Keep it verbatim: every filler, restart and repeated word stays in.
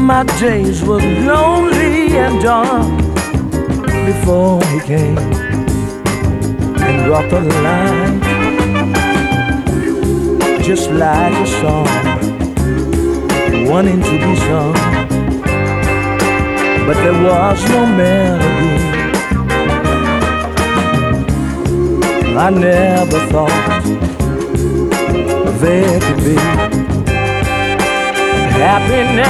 My days were lonely and dark before he came and brought the light, just like a song wanting to be sung, but there was no melody. I never thought there could be happiness